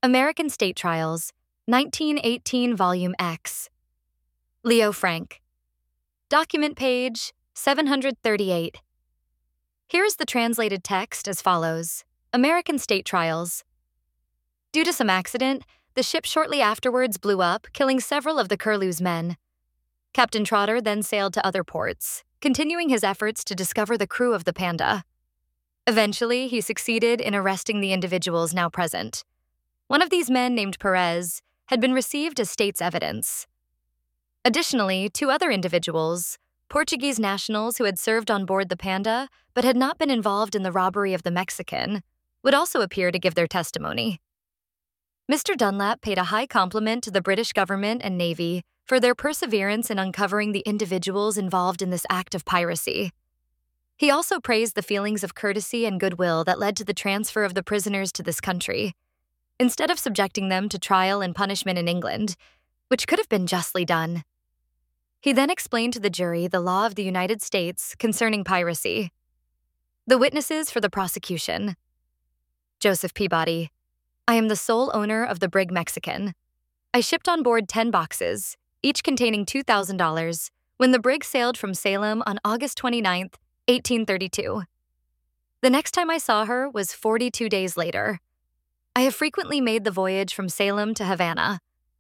American State Trials, 1918 Volume X. Leo Frank. Document page 738. Here is the translated text as follows. American State Trials. Due to some accident, the ship shortly afterwards blew up, killing several of the Curlew's men. Captain Trotter then sailed to other ports, continuing his efforts to discover the crew of the Panda. Eventually, he succeeded in arresting the individuals now present. One of these men, named Perez, had been received as state's evidence. Additionally, two other individuals, Portuguese nationals who had served on board the Panda but had not been involved in the robbery of the Mexican, would also appear to give their testimony. Mr. Dunlap paid a high compliment to the British government and Navy for their perseverance in uncovering the individuals involved in this act of piracy. He also praised the feelings of courtesy and goodwill that led to the transfer of the prisoners to this country, instead of subjecting them to trial and punishment in England, which could have been justly done. He then explained to the jury the law of the United States concerning piracy. The witnesses for the prosecution. Joseph Peabody. I am the sole owner of the brig Mexican. I shipped on board 10 boxes, each containing $2,000, when the brig sailed from Salem on August 29, 1832. The next time I saw her was 42 days later. I have frequently made the voyage from Salem to Havana.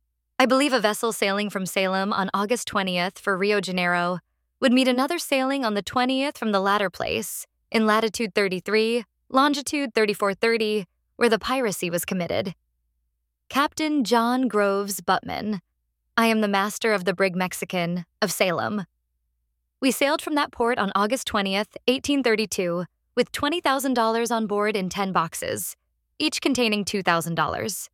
I believe a vessel sailing from Salem on August 20th for Rio Janeiro would meet another sailing on the 20th from the latter place, in latitude 33, longitude 3430, where the piracy was committed. Captain John Groves Buttman. I am the master of the brig Mexican, of Salem. We sailed from that port on August 20th, 1832, with $20,000 on board in 10 boxes, each containing $2,000.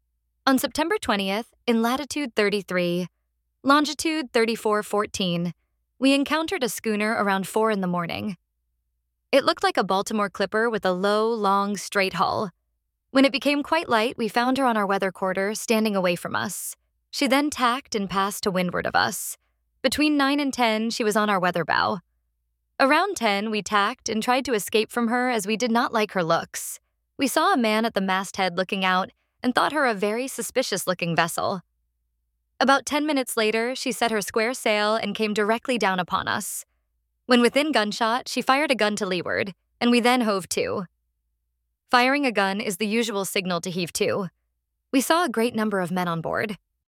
On September 20th, in latitude 33, longitude 3414, we encountered a schooner around 4 in the morning. It looked like a Baltimore clipper with a low, long, straight hull. When it became quite light, we found her on our weather quarter, standing away from us. She then tacked and passed to windward of us. Between 9 and 10, she was on our weather bow. Around 10, we tacked and tried to escape from her as we did not like her looks. We saw a man at the masthead looking out and thought her a very suspicious-looking vessel. About 10 minutes later, she set her square sail and came directly down upon us. When within gunshot, she fired a gun to leeward, and we then hove to. Firing a gun is the usual signal to heave to. We saw a great number of men on board.